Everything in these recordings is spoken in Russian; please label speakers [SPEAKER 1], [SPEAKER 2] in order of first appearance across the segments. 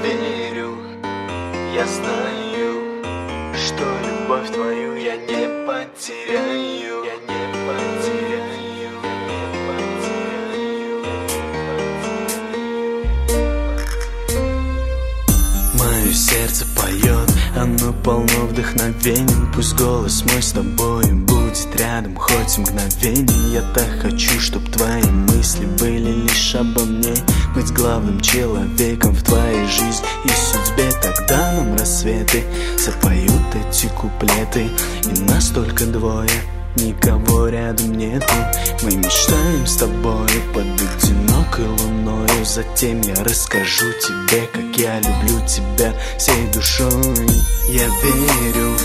[SPEAKER 1] верю, я знаю, что любовь твою я не потеряю. Я не потеряю, мое сердце поет, оно полно вдохновений. Пусть голос мой с тобой будет рядом хоть мгновение. Я так хочу, чтоб твои мысли были лишь обо мне, быть главным человеком в твоей жизни и судьбе. Тогда нам рассветы запоют эти куплеты, и нас только двое, никого рядом нету. Мы мечтаем с тобой под одинокой луною. Затем я расскажу тебе, как я люблю тебя всей душой. Я верю,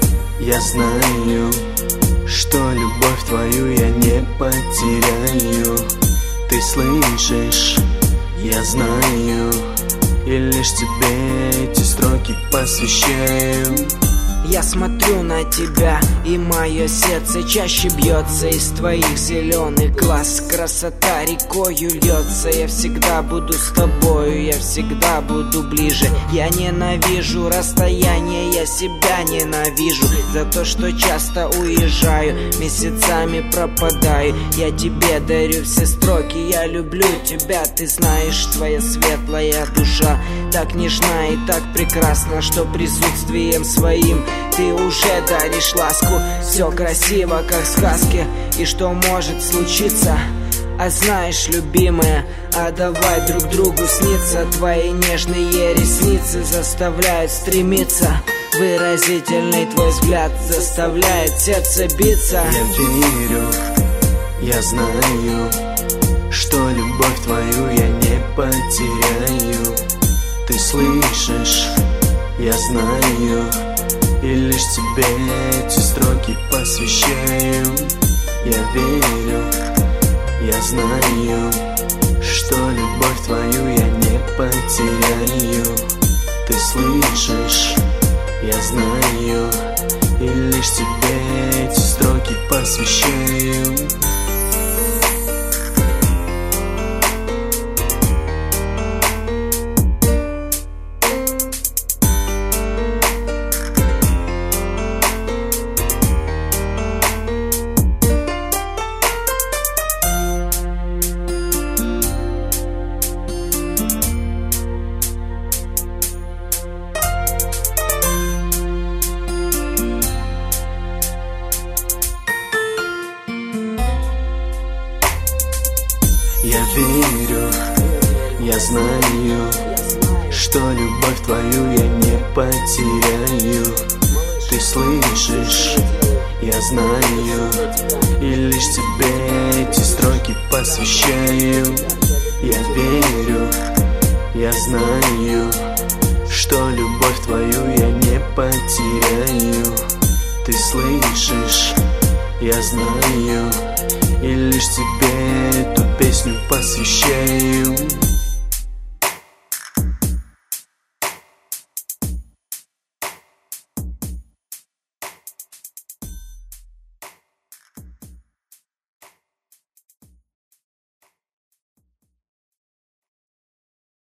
[SPEAKER 1] я знаю, что любовь твою я не потеряю. Ты слышишь, я знаю, и лишь тебе эти строки посвящаю.
[SPEAKER 2] Я смотрю на тебя, и мое сердце чаще бьется. Из твоих зеленых глаз красота рекою льется. Я всегда буду с тобою, я всегда буду ближе. Я ненавижу расстояние, я себя ненавижу за то, что часто уезжаю, месяцами пропадаю. Я тебе дарю все строки, я люблю тебя. Ты знаешь, твоя светлая душа так нежна и так прекрасна, что присутствием своим ты уже даришь ласку. Все красиво, как в сказке, и что может случиться? А знаешь, любимая, а давай друг другу сниться. Твои нежные ресницы заставляют стремиться. Выразительный твой взгляд заставляет сердце биться.
[SPEAKER 1] Я верю, я знаю, что любовь твою я не потеряю. Ты слышишь, я знаю, и лишь тебе эти строки посвящаю. Я верю, я знаю, что любовь твою я не потеряю. Ты слышишь, я знаю, и лишь тебе эти строки посвящаю. Я верю, я знаю, что любовь твою я не потеряю. Ты слышишь, я знаю, и лишь тебе эти строки посвящаю. Я верю, я знаю, что любовь твою я не потеряю. Ты слышишь, я знаю, и лишь тебе эту песню посвящаю.